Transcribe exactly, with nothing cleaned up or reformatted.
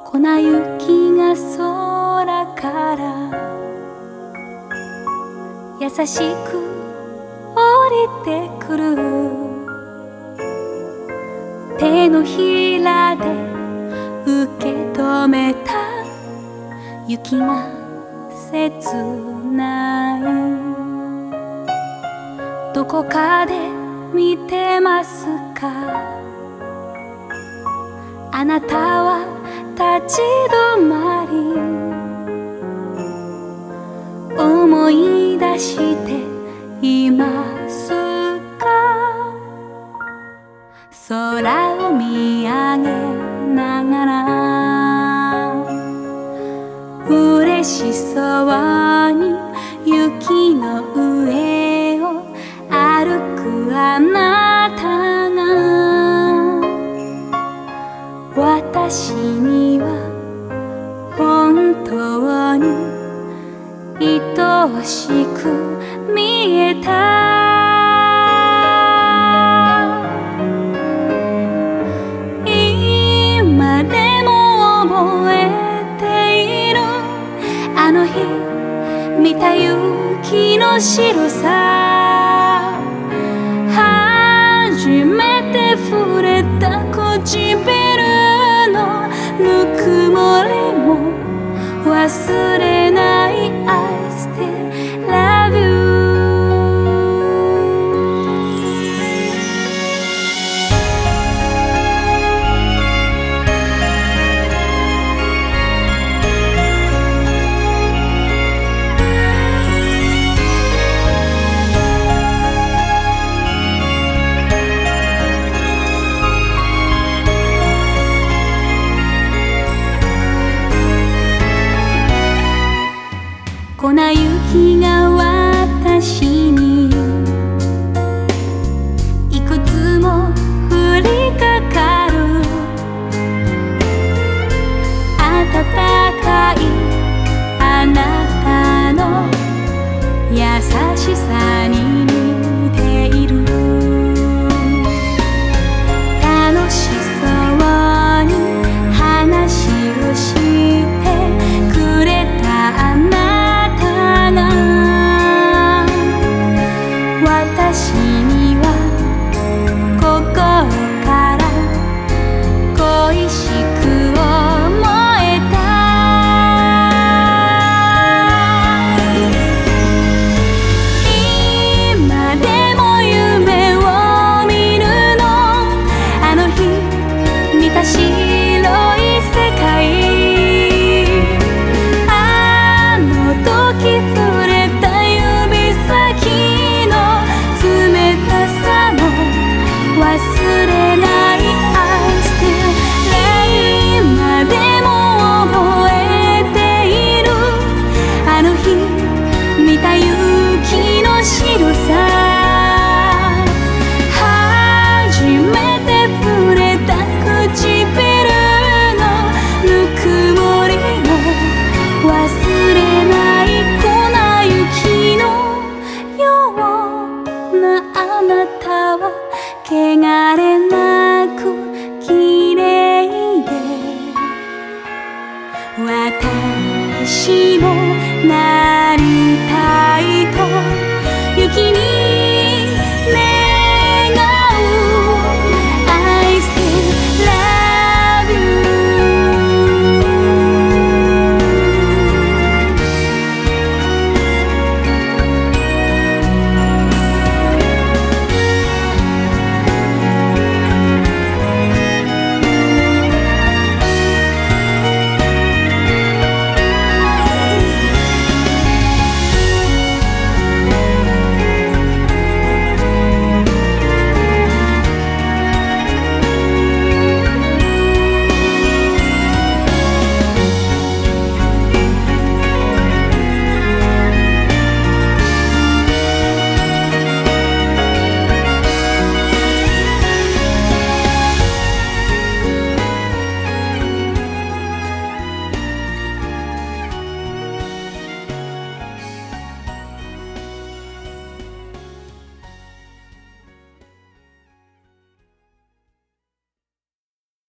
粉雪が空から優しく降りてくる。手のひらで受け止めた雪が切ない。どこかで見てますか、あなたは立ち止まり思い出していますか。空を見上げながら嬉しそうに雪の上を歩くあなたが、私には本当に愛おしく見えた。今でも覚えているあの日見た雪の白さ。初めて触れた唇のぬくもりも忘れない。 I still love you。 粉雪が私にいくつも降りかかる。暖かいあなたの優しさに似ている。楽しそうに話をしてくれたあなた、私には心から恋しく思えた。今でも夢を見るの、あの日見た白い世界。あの時触れた指先の冷たさも忘れない。 I still love you。 今でも覚えているあの日見た雪の白さ。初めて触れた唇のぬくもりも忘れない。粉雪のようなあなたは汚れない。